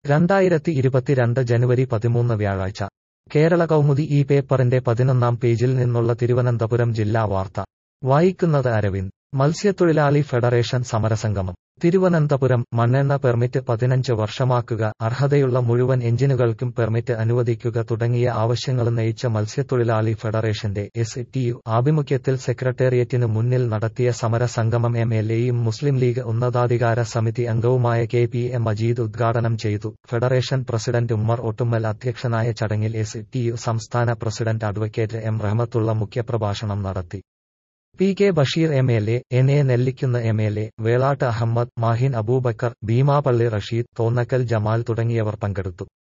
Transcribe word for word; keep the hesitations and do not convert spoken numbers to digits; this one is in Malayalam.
രണ്ടായിരത്തി ഇരുപത്തിരണ്ട് ജനുവരി പതിമൂന്ന് വ്യാഴാഴ്ച കേരള കൗമുദി ഈ പേപ്പറിന്റെ പതിനൊന്നാം പേജിൽ നിന്നുള്ള തിരുവനന്തപുരം ജില്ലാ വാർത്ത വായിക്കുന്നത് അരവിന്ദ്. മത്സ്യത്തൊഴിലാളി ഫെഡറേഷൻ സമരസംഗമം തിരുവനന്തപുരം. മണ്ണെണ്ണ പെർമിറ്റ് പതിനഞ്ച് വർഷമാക്കുക, അർഹതയുള്ള മുഴുവൻ എഞ്ചിനുകൾക്കും പെർമിറ്റ് അനുവദിക്കുക തുടങ്ങിയ ആവശ്യങ്ങളുന്നയിച്ച മത്സ്യത്തൊഴിലാളി ഫെഡറേഷന്റെ എസ് ടി യു ആഭിമുഖ്യത്തിൽ സെക്രട്ടേറിയറ്റിനു മുന്നിൽ നടത്തിയ സമരസംഗമം എം എൽ എയും മുസ്ലിം ലീഗ് ഉന്നതാധികാര സമിതി അംഗവുമായ കെ പി എ മജീദ് ഉദ്ഘാടനം ചെയ്തു. ഫെഡറേഷൻ പ്രസിഡന്റ് ഉമ്മർ ഒട്ടുമ്മൽ അധ്യക്ഷനായ ചടങ്ങിൽ എസ് ടി യു സംസ്ഥാന പ്രസിഡന്റ് അഡ്വക്കേറ്റ് എം റഹ്മത്തുള്ള മുഖ്യപ്രഭാഷണം നടത്തി. P K Basheer M L A, N A Nellikkunnu M L A, Velatt Ahammed, Mahin Abubakar, Beemapally Rasheed, Thonnakkal Jamal തുടങ്ങിയവർ പങ്കെടുത്തു.